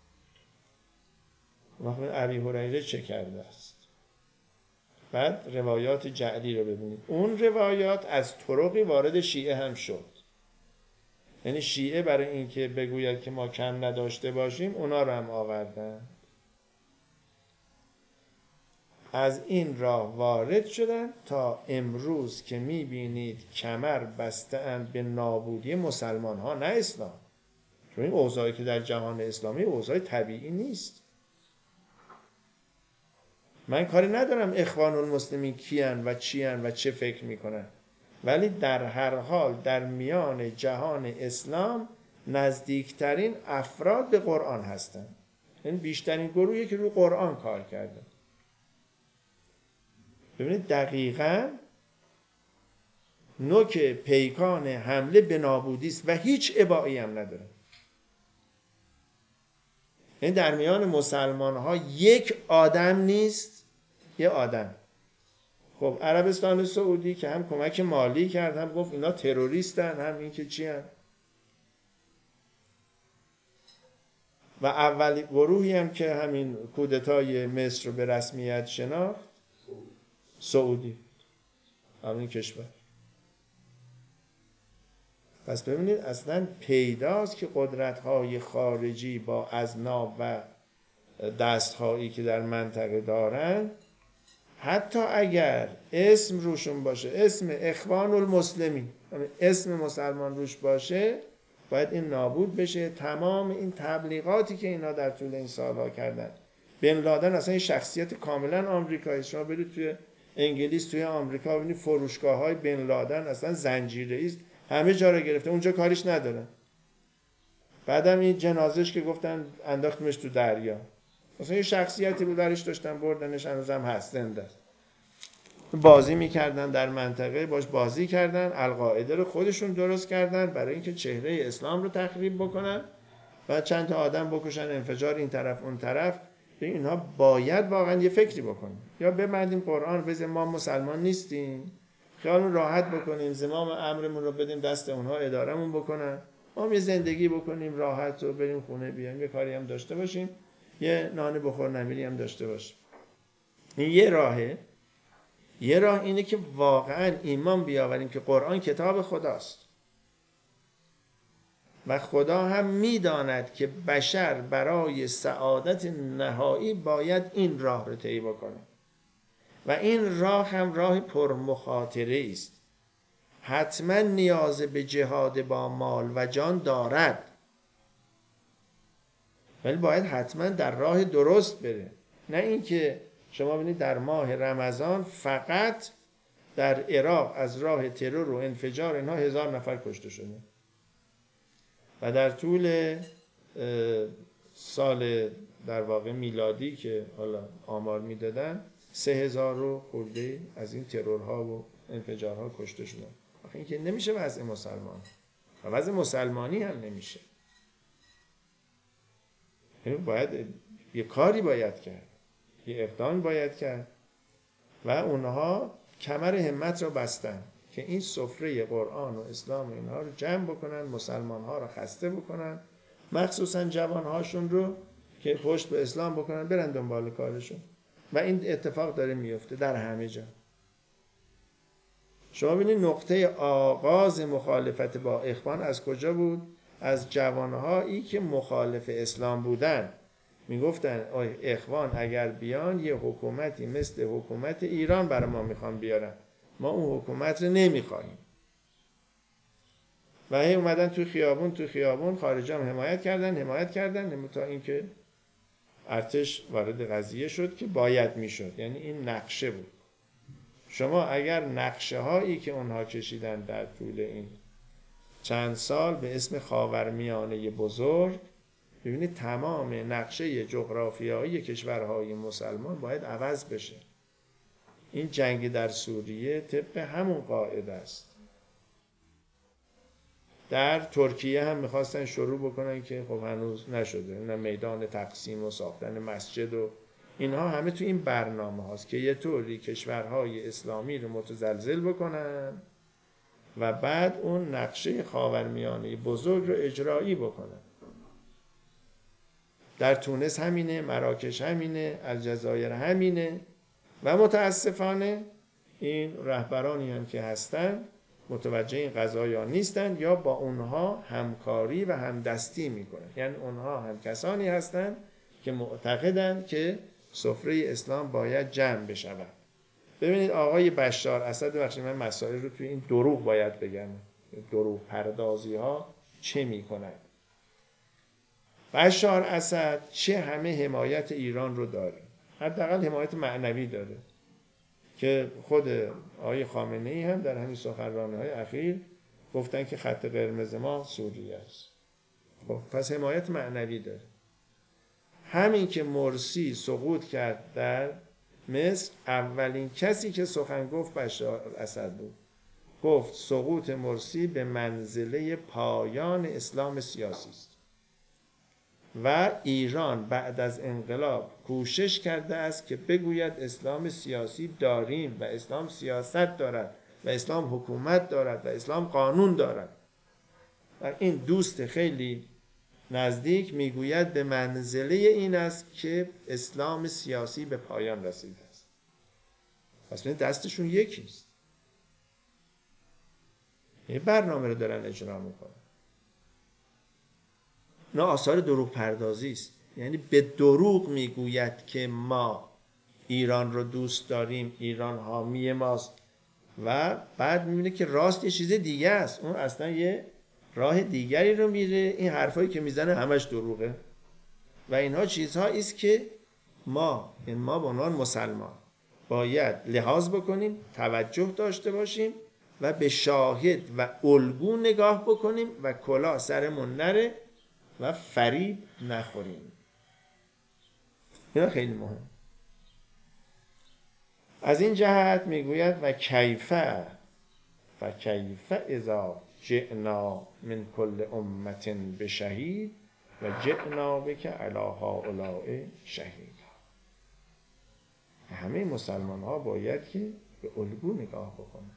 مثلا ابی هریره چه کرده است؟ بعد روایات جعلی رو ببینید. اون روایات از طرقی وارد شیعه هم شد. یعنی شیعه برای اینکه بگوید که ما کم نداشته باشیم اونا رو هم آوردن. از این راه وارد شدن تا امروز که میبینید کمر بسته اند به نابودی مسلمان ها، نه اسلام. چون این اوضاعی که در جهان اسلامی اوضاع طبیعی نیست. من کاری ندارم اخوان المسلمین کیان و چیان و چه فکر میکنن، ولی در هر حال در میان جهان اسلام نزدیکترین افراد به قرآن هستند. این بیشترین گروهی که روی قرآن کار کرده. ببینید دقیقاً نوک پیکان حمله به نابودی است و هیچ ابایی هم نداره. این در میان مسلمان ها یک آدم نیست، یه آدم. خب عربستان سعودی که هم کمک مالی کرد، هم گفت اینا تروریستن، هم این که چی هم. و اولی گروهی هم که همین کودتای مصر رو به رسمیت شناخت سعودی، همین کشور. پس ببینید اصلا پیداست که قدرت‌های خارجی با اذناب و دست‌هایی که در منطقه دارن، حتی اگر اسم روشون باشه، اسم اخوان المسلمین، اسم مسلمان روش باشه، باید این نابود بشه. تمام این تبلیغاتی که اینا در طول این سالها کردن. بن لادن اصلا این شخصیت کاملا آمریکایی. شما برید توی انگلیس، توی آمریکا ببینید فروشگاه‌های بن لادن اصلا زنجیره‌ای است، همه جا رو گرفته، اونجا کاریش ندارن. بعدم این جنازش که گفتن انداختمش تو دریا، مثلا یه شخصیتی بود درش داشتن بردنش، هنوزم هست، زنده است. بازی میکردن در منطقه، باش بازی کردن، القاعده رو خودشون درست کردن برای اینکه چهره اسلام رو تخریب بکنن و چند تا آدم بکشن، انفجار این طرف اون طرف. اینها باید واقعا یه فکری بکنیم، یا ببندیم قرآن بزنیم ما مسلمان نیستیم، خیالون راحت بکنیم، زمام امرمون رو بدیم دست اونها، ادارمون بکنن، ما یه زندگی بکنیم راحت و بریم خونه بیایم، یه کاری هم داشته باشیم، یه نان بخور نمیری هم داشته باشیم. این یه راهه. یه راه اینه که واقعا ایمان بیاوریم که قرآن کتاب خداست و خدا هم میداند که بشر برای سعادت نهایی باید این راه رو طی بکنه و این راه هم راه پرمخاطره است. حتما نیاز به جهاد با مال و جان دارد، ولی باید حتما در راه درست بره. نه اینکه شما ببینید در ماه رمضان فقط در عراق از راه ترور و انفجار اینها 1000 نفر کشته شده. و در طول سال در واقع میلادی که حالا آمار میدادن 3000 رو خورده از این ترورها و انفجارها کشته شدن. آخه این که نمیشه وضع مسلمان و وضع مسلمانی هم نمیشه. باید یه کاری باید کرد، یه اقدام باید کرد و اونها کمر همت رو بستن که این سفره قرآن و اسلام و اینها رو جمع بکنن، مسلمانها رو خسته بکنن، مخصوصا جوانهاشون رو که پشت به اسلام بکنن، برن دنبال کارشون. و این اتفاق داره میفته در همه جا. شما ببینید نقطه آغاز مخالفت با اخوان از کجا بود؟ از جوانهایی که مخالف اسلام بودن. میگفتن اخوان اگر بیان یه حکومتی مثل حکومت ایران برای ما میخوان بیارن، ما اون حکومت رو نمیخواهیم. و هی اومدن تو خیابون خارجی هم حمایت کردن تا اینکه ارتش وارد قضیه شد که باید میشد. یعنی این نقشه بود. شما اگر نقشه هایی که اونها کشیدن در طول این چند سال به اسم خاورمیانه بزرگ، ببینید تمام نقشه جغرافیایی کشورهای مسلمان باید عوض بشه. این جنگ در سوریه طبق همون قاعده است. در ترکیه هم میخواستن شروع بکنن که خب هنوز نشده. این میدان تقسیم و ساختن مسجد و اینها همه تو این برنامه هاست که یه طوری کشورهای اسلامی رو متزلزل بکنن و بعد اون نقشه خاورمیانه بزرگ رو اجرایی بکنن. در تونس همینه، مراکش همینه، الجزایر همینه و متاسفانه این رهبرانی هم که هستن متوجه این قضایا نیستن یا با اونها همکاری و همدستی میکنن. یعنی اونها هم کسانی هستن که معتقدن که سفره اسلام باید جمع بشود. ببینید آقای بشار اسد، بخشید من مسائل رو توی این دروغ باید بگم، دروغ پردازی ها چه میکنن. بشار اسد چه همه حمایت ایران رو داره، حداقل حمایت معنوی داره که خود آقای خامنه ای هم در همین سخنرانی‌های اخیر گفتن که خط قرمز ما سوریه است. خب پس حمایت معنوی داره. همین که مرسی سقوط کرد در مصر، اولین کسی که سخن گفت بشار اسد بود. گفت سقوط مرسی به منزله پایان اسلام سیاسی است و ایران بعد از انقلاب کوشش کرده است که بگوید اسلام سیاسی داریم و اسلام سیاست دارد و اسلام حکومت دارد و اسلام قانون دارد. و این دوست خیلی نزدیک میگوید به منزله این است که اسلام سیاسی به پایان رسیده است. پس دستشون یکیست. یه برنامه رو دارن اجرا میکنن. نه آثار دروغ پردازی است. یعنی به دروغ میگوید که ما ایران رو دوست داریم، ایران حامی ماست و بعد میبینه که راست یه چیز دیگه است. اون اصلا یه راه دیگری رو میره. این حرفایی که میزنه همش دروغه و اینها چیزهایی است که ما به عنوان مسلمان باید لحاظ بکنیم، توجه داشته باشیم و به شاهد و الگو نگاه بکنیم و کلاه سرمون نره و فریب نخوریم. اینا خیلی مهم. از این جهت میگوید و کیفه اذا جئنا من کل امت بشهید و جئنا بک علی هؤلاء شهید. همه مسلمان ها باید که به الگو نگاه بکنن.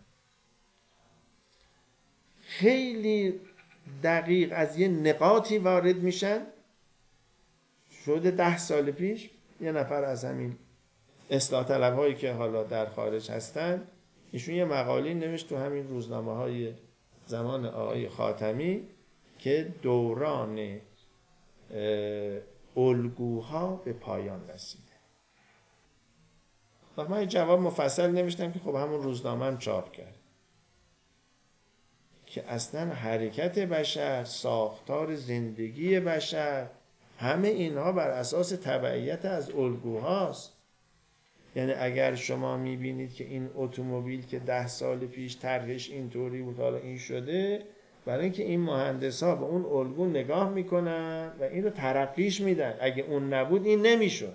خیلی دقیق از یه نقاطی وارد میشن. شده 10 سال پیش یه نفر از همین اصلاح طلب هایی که حالا در خارج هستن، ایشون یه مقاله نوشت تو همین روزنامه های زمان آقای خاتمی که دوران الگوها به پایان رسیده. و من جواب مفصل نوشتم که خب همون روزنامه هم چاپ کرد که اصلا حرکت بشر، ساختار زندگی بشر، همه اینها بر اساس تبعیت از الگوهاست. یعنی اگر شما میبینید که این اتومبیل که 10 سال پیش طرحش اینطوری بود حالا این شده برای اینکه این مهندس ها به اون الگو نگاه میکنن و این رو ترقیش میدن. اگه اون نبود این نمیشد.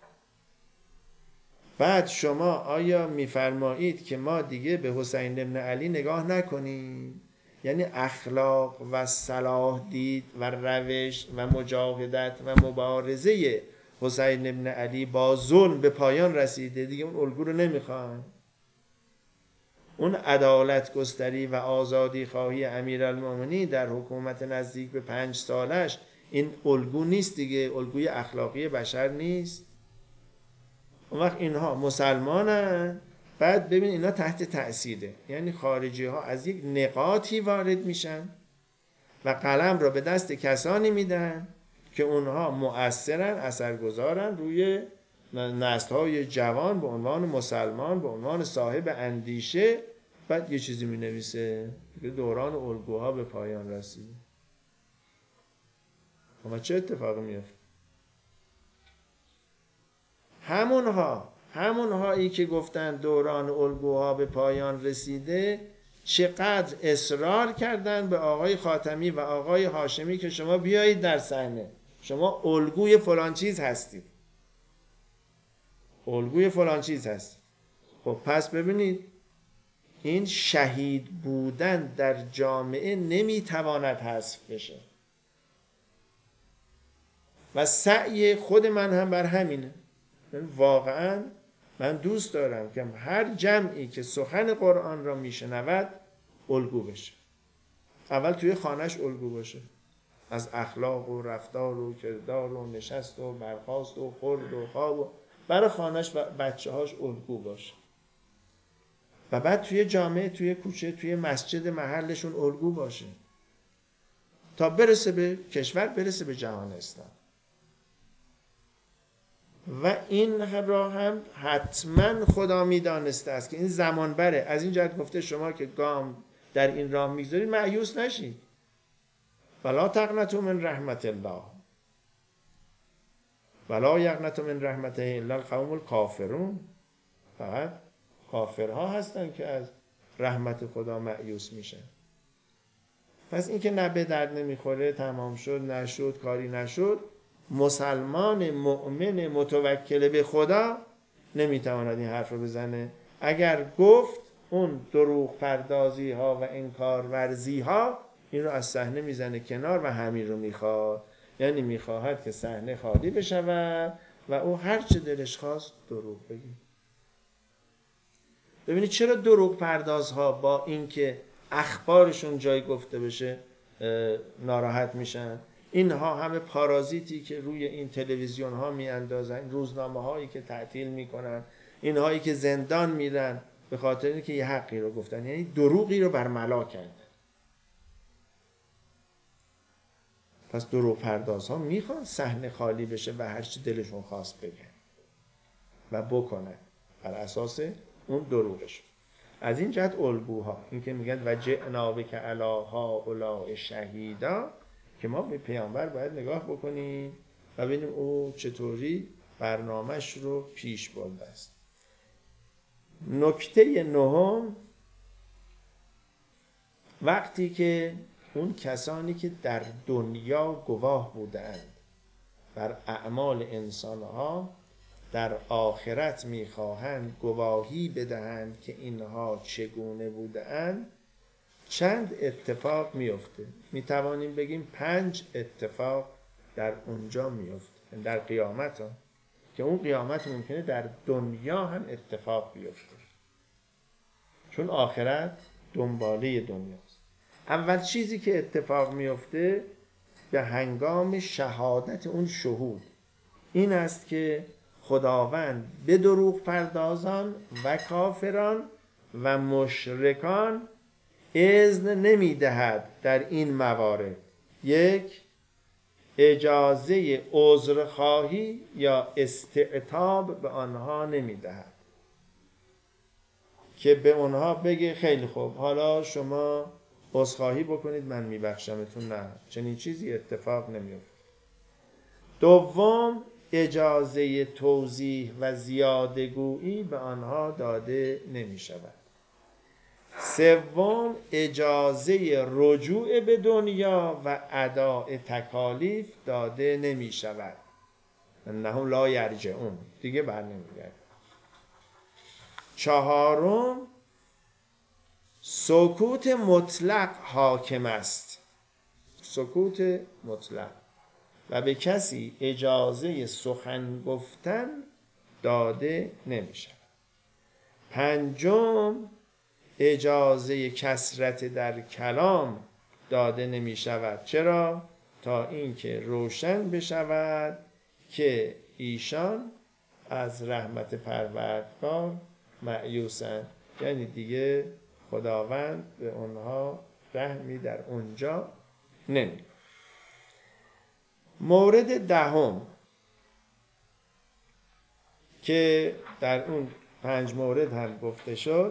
بعد شما آیا میفرمایید که ما دیگه به حسین بن علی نگاه نکنیم؟ یعنی اخلاق و صلاح دید و روش و مجاهدت و مبارزه حسین بن علی با ظلم به پایان رسیده، دیگه اون الگو رو نمیخوان؟ اون عدالت گستری و آزادی خواهی امیرالمومنین در حکومت نزدیک به 5 سالش این الگو نیست دیگه، الگوی اخلاقی بشر نیست. اون وقت اینها مسلمانن، بعد ببین اینا تحت تأثیره، یعنی خارجی ها از یک نقاطی وارد میشن و قلم را به دست کسانی میدن که اونها مؤثرن، اثرگذارن روی نسل‌های جوان به عنوان مسلمان، به عنوان صاحب اندیشه. بعد یه چیزی مینویسه که دوران الگوها به پایان رسید. اما چه اتفاقی میفته؟ همونهایی که گفتن دوران الگوها به پایان رسیده، چقدر اصرار کردن به آقای خاتمی و آقای هاشمی که شما بیایید در صحنه، شما الگوی فلان چیز هستید، الگوی فلان چیز هست. خب پس ببینید این شهید بودن در جامعه نمیتواند حذف بشه و سعی خود من هم بر همینه. واقعا من دوست دارم که هر جمعی که سخن قرآن را میشنود الگو بشه. اول توی خانهش الگو باشه، از اخلاق و رفتار و کردار و نشست و برخاست و خورد و خواب و برای خانهش و بچه هاش الگو باشه. و بعد توی جامعه، توی کوچه، توی مسجد محلشون الگو باشه تا برسه به کشور، برسه به جهان اسلام. و این را هم حتما خدا میدانسته است که این زمان بره. از این جهت گفته شما که گام در این راه میگذارید مایوس نشید. ولا تقنطوا من رحمت الله ولا یقنط من رحمته الا القوم الکافرون. فقط کافرها هستن که از رحمت خدا مایوس میشن. پس این که نه به درد نمیخوره، تمام شد، نشد، کاری نشد، مسلمان مؤمن متوکل به خدا نمیتواند این حرف رو بزنه. اگر گفت اون دروغ پردازی ها و انکار ورزی ها این رو از صحنه میزنه کنار و همین رو میخواد. یعنی میخواهد که صحنه خالی بشود و او هر چه دلش خواست دروغ بگه. ببینید چرا دروغ پردازها با اینکه اخبارشون جای گفته بشه ناراحت میشن؟ اینها همه پارازیتی که روی این تلویزیون ها میاندازن، روزنامه هایی که تعطیل میکنن، اینهایی که زندان میرن به خاطر اینکه یه حقی رو گفتن، یعنی دروغی رو برملا کردن. پس دروغ پردازها میخوان صحنه خالی بشه و هر چی دلشون خواست بگن و بکنن بر اساس اون دروغش. از این جهت الگوها، این که میگن و جئنا بک علی هؤلاء شهیدا، که ما به پیامبر باید نگاه بکنیم و ببینیم او چطوری برنامهش رو پیش برده است. نکته نهم، وقتی که اون کسانی که در دنیا گواه بودند بر اعمال انسانها، در آخرت میخواهند گواهی بدهند که اینها چگونه بودند، چند اتفاق میفته. میتوانیم بگیم 5 اتفاق در اونجا میفته، در قیامت ها، که اون قیامت ممکنه در دنیا هم اتفاق بیفته، چون آخرت دنباله دنیاست. اول چیزی که اتفاق میفته به هنگام شهادت اون شهود این است که خداوند به دروغ پردازان و کافران و مشرکان اذن نمیدهد در این موارد. 1. اجازه عذرخواهی یا استعتاب به آنها نمیدهد که به آنها بگه خیلی خوب حالا شما عذرخواهی بکنید من میبخشمتون. نه، چنین چیزی اتفاق نمیفته. 2. اجازه توضیح و زیاده‌گویی به آنها داده نمی شود. سوم اجازه رجوع به دنیا و اداء تکالیف داده نمی شود. انهم لا یرجعون، دیگه بر نمیگرد. چهارم سکوت مطلق حاکم است، سکوت مطلق، و به کسی اجازه سخن گفتن داده نمی شود. پنجم اجازه کثرت در کلام داده نمی شود. چرا؟ تا اینکه روشن بشود که ایشان از رحمت پروردگار مایوسند، یعنی دیگه خداوند به اونها رحمی در اونجا نمی. مورد دهم که در اون 5 مورد هم گفته شد،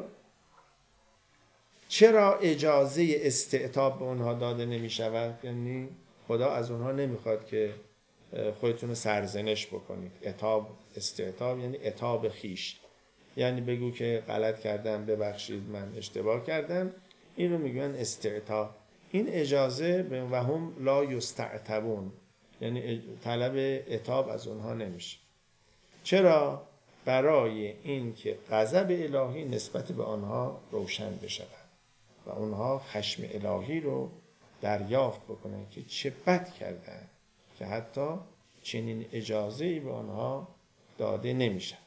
چرا اجازه استعتاب به اونها داده نمی شود؟ یعنی خدا از اونها نمیخواد که خودتون سرزنش بکنید. عتاب، استعتاب یعنی عتاب خیش، یعنی بگو که غلط کردم، ببخشید من اشتباه کردم، این رو میگن استعتاب. این اجازه و هم لا یستعتبون، یعنی طلب عتاب از اونها نمیشه. چرا؟ برای این که غضب الهی نسبت به آنها روشن بشود و اونها خشم الهی رو دریافت بکنن که چه بد کردن که حتی چنین اجازه‌ای به آنها داده نمیشه،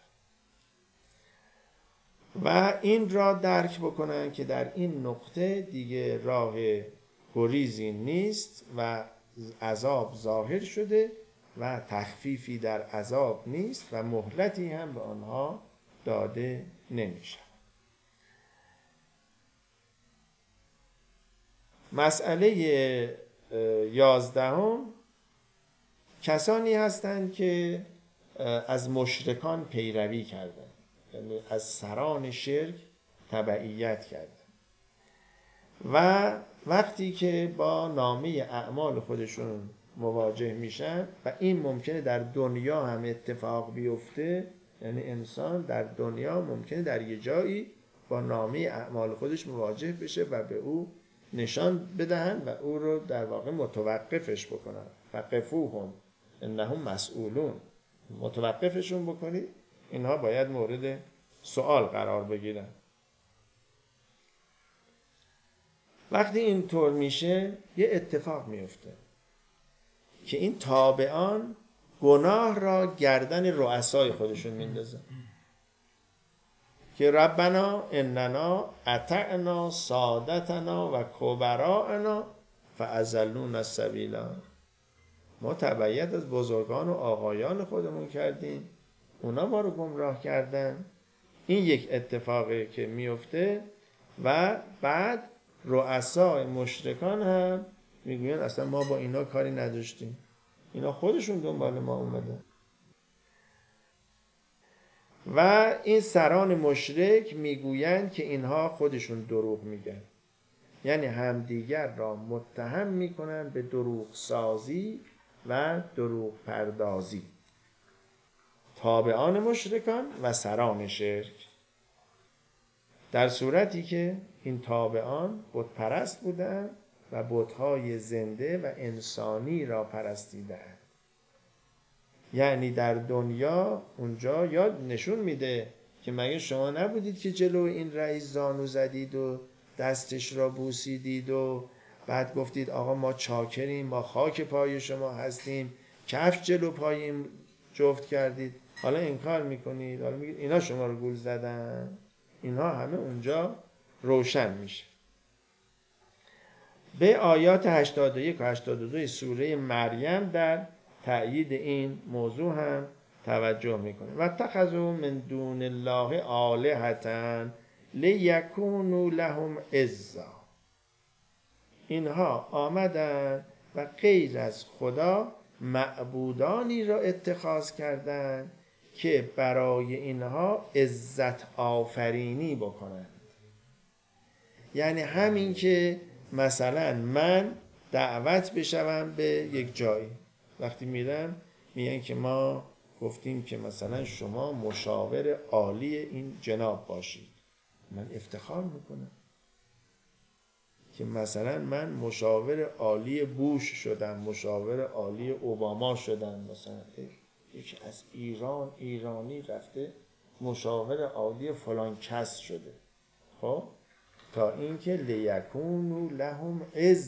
و این را درک بکنن که در این نقطه دیگه راه گریزی نیست و عذاب ظاهر شده و تخفیفی در عذاب نیست و مهلتی هم به آنها داده نمیشه. مسئله 11 کسانی هستند که از مشرکان پیروی کردند، یعنی از سران شرک تبعیت کردند و وقتی که با نامه اعمال خودشون مواجه میشن و این ممکنه در دنیا هم اتفاق بیفته، یعنی انسان در دنیا ممکنه در یه جایی با نامه اعمال خودش مواجه بشه و به او نشان بدهن و او رو در واقع متوقفش بکنن. فقفوهم انهم مسئولون، متوقفشون بکنید، اینها باید مورد سوال قرار بگیرن. وقتی اینطور میشه یه اتفاق میفته که این تابعان گناه را گردن رؤسای خودشون میندازن که ربنا اننا اطعنا سادتنا و کبراءنا فاضلونا السبیلا، ما تبعیت از بزرگان و آقایان خودمون کردیم، اونا ما رو گمراه کردن. این یک اتفاقی که میفته و بعد رؤسای مشرکان هم میگوین اصلا ما با اینا کاری نداشتیم، اینا خودشون دنبال ما اومدن. و این سران مشرک میگویند که اینها خودشون دروغ میگن، یعنی همدیگر را متهم میکنن به دروغ سازی و دروغ پردازی، تابعان مشرکان و سران شرک، در صورتی که این تابعان بت پرست بودند و بت‌های زنده و انسانی را پرستیدند. یعنی در دنیا اونجا یاد نشون میده که مگه شما نبودید که جلو این رئیس زانو زدید و دستش را بوسیدید و بعد گفتید آقا ما چاکریم، ما خاک پای شما هستیم، کفش جلو پاییم جفت کردید، حالا انکار میکنید، حالا میگید اینا شما رو گول زدن. اینها همه اونجا روشن میشه. به آیات 81 و 82 سوره مریم در تأیید این موضوع هم توجه میکنه. و اتخذوا من دون الله آلهة لیکونوا لهم عزا، اینها آمدن و غیر از خدا معبودانی را اتخاذ کردند که برای اینها عزت آفرینی بکنند. یعنی همین که مثلا من دعوت بشوم به یک جایی، وقتی میرن میگن که ما گفتیم که مثلا شما مشاور عالی این جناب باشید، من افتخار میکنم، که مثلا من مشاور عالی بوش شدم، مشاور عالی اوباما شدم، مثلا یکی از ایرانی رفته مشاور عالی فلان کس شده، خب تا اینکه لیکونوا لهم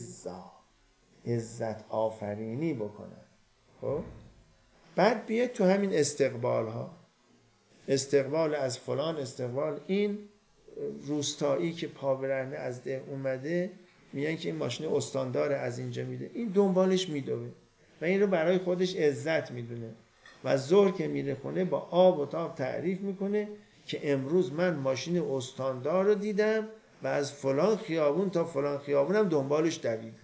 عزت آفرینی بکنن. خب بعد بیاید تو همین استقبال ها، استقبال از فلان، استقبال این روستایی که پابرهنه از ده اومده، میگن که این ماشین استاندار از اینجا میده، این دنبالش میدوه و این رو برای خودش عزت میدونه و ظهر که میره خونه با آب و تاب تعریف میکنه که امروز من ماشین استاندار رو دیدم و از فلان خیابون تا فلان خیابون هم دنبالش دویدم.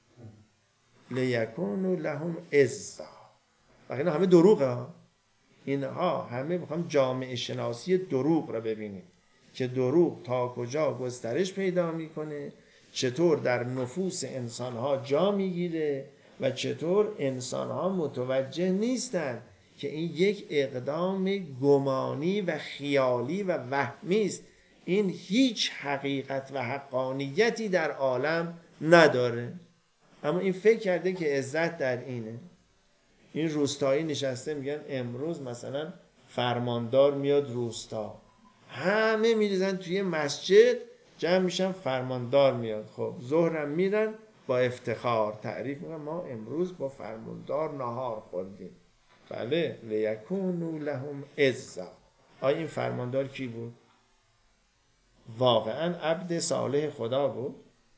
لیکونوا لهم عزا. و اینا همه دروغه ها. اینها همه میخوام جامعه شناسی دروغ رو ببینیم که دروغ تا کجا گسترش پیدا میکنه، چطور در نفوس انسانها جا میگیره و چطور انسانها متوجه نیستن که این یک اقدام گمانی و خیالی و وهمی است. این هیچ حقیقت و حقانیتی در عالم نداره، اما این فکر کرده که عزت در اینه. این روستایی نشسته میگن امروز مثلا فرماندار میاد روستا، همه میریزن توی مسجد جمع میشن فرماندار میاد. خب ظهرم میرن با افتخار تعریف میکنن ما امروز با فرماندار نهار خوردیم. بله، لیکونوا لهم عزا. آیا این فرماندار کی بود؟ واقعا عبد صالح خدا بود؟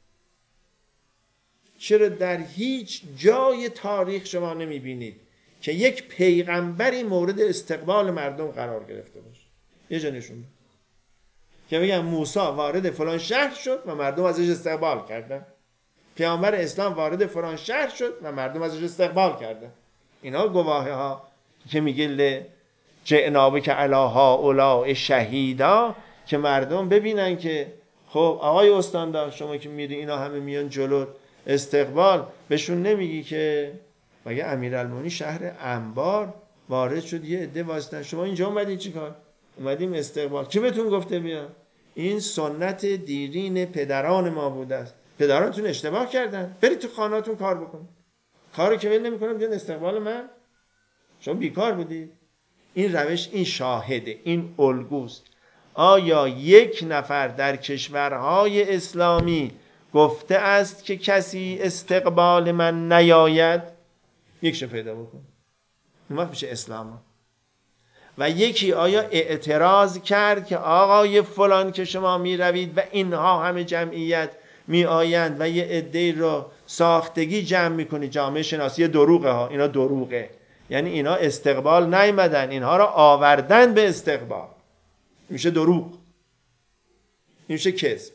چرا در هیچ جای تاریخ شما نمیبینید که یک پیغمبری مورد استقبال مردم قرار گرفته باشه؟ یه جا نشون که بگم موسی وارد فلان شهر شد و مردم ازش استقبال کردن، پیامبر اسلام وارد فلان شهر شد و مردم ازش استقبال کردن. اینا گواهی ها که میگه جئنا بک علی هؤلاء شهیدا، که مردم ببینن که خب آقای استاندار شما که میری اینا همه میان جلو استقبال، بهشون نمیگی که مگه امیرالمومنین شهر انبار وارد شد یه عده واسطن شما اینجا اومدین چیکار؟ اومدیم استقبال. کی بهتون گفته بیا؟ این سنت دیرین پدران ما بوده است. پدرانتون اشتباه کردن، برید تو خانه‌تون کار بکنید. کارو که ول نمی‌کنم بیان استقبال من، شما بیکار بودید. این روش، این شاهده، این الگوست. آیا یک نفر در کشورهای اسلامی گفته است که کسی استقبال من نیاید؟ یکشو پیدا بکن، اون وقت میشه اسلام. و یکی آیا اعتراض کرد که آقای فلان که شما می روید و اینها همه جمعیت می آیند و یه عده‌ای رو ساختگی جمع می کنید؟ جامعه شناسی دروغه ها، اینا دروغه. یعنی اینا استقبال نیامدن، اینها را آوردن به استقبال. میشه دروغ، میشه کذب.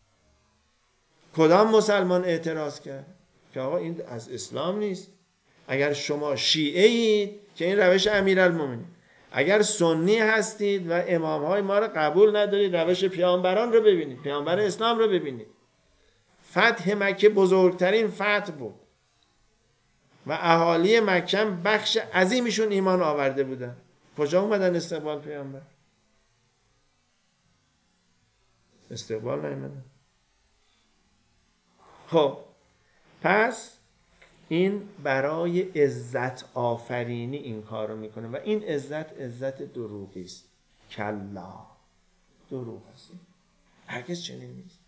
کدام مسلمان اعتراض کرد که آقا این از اسلام نیست؟ اگر شما شیعه اید که این روش امیرالمومنین، اگر سنی هستید و امامهای ما رو قبول ندارید، روش پیامبران رو ببینید، پیامبر اسلام رو ببینید. فتح مکه بزرگترین فتح بود و اهالی مکه بخش عظیمشون ایمان آورده بودن. کجا اومدن استقبال پیامبر؟ استقبال نیامدن. خب پس این برای عزت آفرینی این کار رو میکنه و این عزت دروغی است. کلا، دروغ است، هرگز چنین نیست.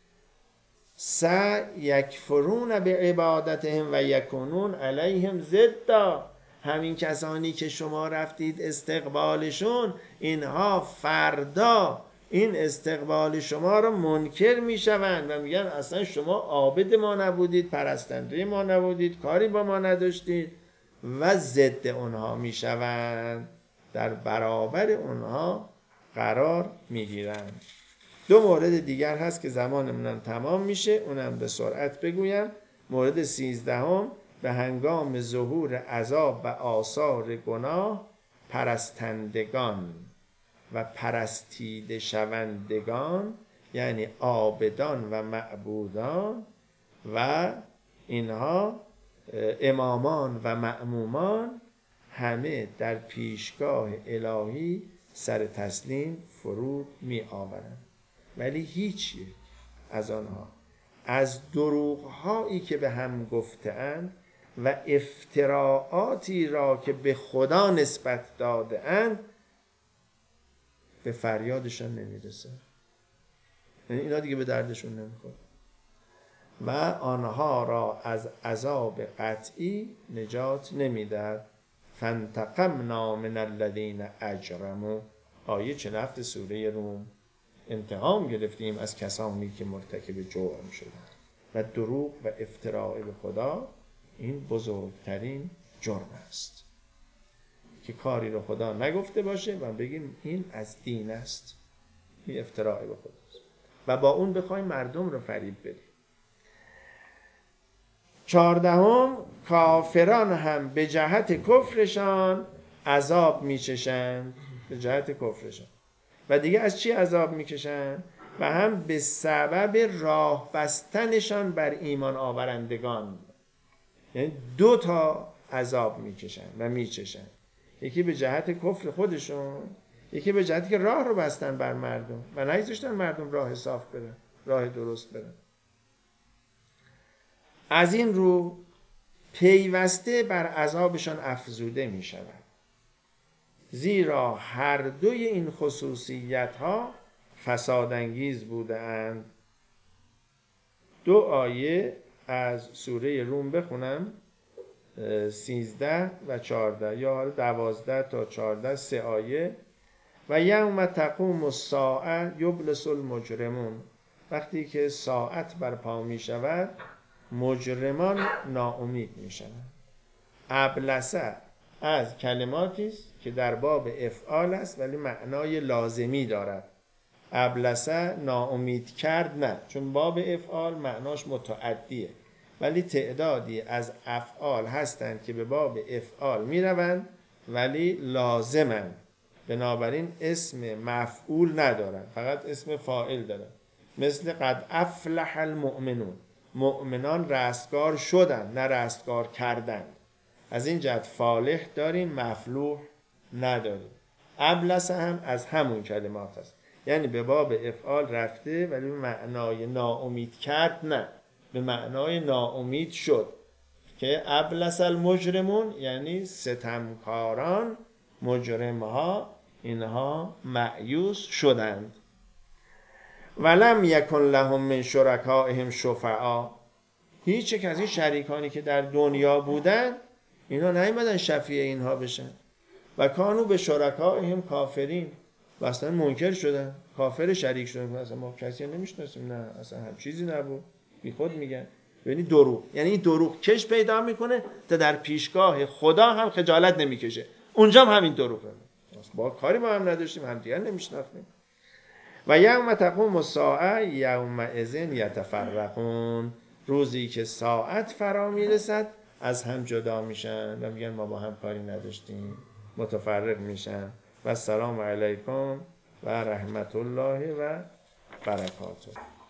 سیکفرون بعبادتهم و یکونون علیهم ضدا. همین کسانی که شما رفتید استقبالشون، اینها فردا این استقبال شما رو منکر میشوند و میگن اصلا شما عابد ما نبودید، پرستنده ما نبودید، کاری با ما نداشتید و ضد اونها میشوند، در برابر اونها قرار میگیرند. دو مورد دیگر هست که زمانمون تمام میشه، اونم به سرعت بگویم. مورد 13 به هنگام ظهور عذاب و آثار گناه پرستندگان و پرستیده شوندگان، یعنی عابدان و معبودان و اینها امامان و مأمومان، همه در پیشگاه الهی سر تسلیم فرود می آورند. ولی هیچی از آنها از دروغ‌هایی که به هم گفته‌اند و افتراعاتی را که به خدا نسبت داده‌اند به فریادشان نمیرسه. یعنی اینا دیگه به دردشون نمیخوره و آنها را از عذاب قطعی نجات نمیدهد. فانتقمنا من الذین اجرموا، آیه 47 سوره روم. انتقام گرفتیم از کسانی که مرتکب جرم شدند و دروغ و افتراء به خدا این بزرگترین جرم است که کاری رو خدا نگفته باشه و بگیم این از دین است، این افتراء به خداست و با اون بخوایم مردم رو فریب بدیم. 14 کافران هم به جهت کفرشان عذاب میچشند، به جهت کفرشان. و دیگه از چی عذاب میکشند؟ و هم به سبب راه بستنشان بر ایمان آورندگان. یعنی 2 تا عذاب میکشند و میچشند، یکی به جهت کفر خودشون، یکی به جهتی که راه رو بستن بر مردم و نگذاشتن مردم راه صاف برن، راه درست برن. از این رو پیوسته بر عذابشان افزوده می شود، زیرا هر دوی این خصوصیت ها فسادانگیز بوده اند. 2 آیه از سوره روم بخونم، 13 و 14 یا 12 تا 14، 3 آیه. و یوم تقوم الساعه یبلس المجرمون، وقتی که ساعت برپا می شود مجرمان ناامید می شوند. ابلسه از کلماتی است که در باب افعال است ولی معنای لازمی دارد. ابلسه ناامید کرد نه، چون باب افعال معناش متعدیه، ولی تعدادی از افعال هستند که به باب افعال می روند ولی لازمند، بنابراین اسم مفعول ندارند، فقط اسم فاعل دارند. مثل قد افلح المؤمنون، مؤمنان رستگار شدند نه رستگار کردند. از این جهت فالح داریم، مفلوح نداریم. ابلس هم از همون کلمات است، یعنی به باب افعال رفته ولی به معنای ناامید کرد نه، به معنای ناامید شد که ابلس المجرمون یعنی ستمکاران، مجرمها، اینها مأیوس شدند. ولم یکن لهم من شرکائهم شفعاء، هیچ یک از این شریکانی که در دنیا بودن اینا نیومدن شفیع اینها بشن. و کانوا به شرکائهم کافرین، و اصلا منکر شدن، کافر شریک شدن، اصلا ما کسی نمیشناسیم، نه اصلا هم چیزی نبود، بی خود میگن. یعنی دروغ، یعنی این دروغ کش پیدا میکنه تا در پیشگاه خدا هم خجالت نمیکشه، اونجا هم همین دروغه، با کاری با هم نداشتیم، هم دیگر نمیشناختیم. و یوم تقوم الساعه یومئذ یتفرقون، روزی که ساعت فرا میرسد از هم جدا میشن و میگن ما با هم کاری نداشتیم، متفرق میشن. و السلام علیکم و رحمت الله و برکاته.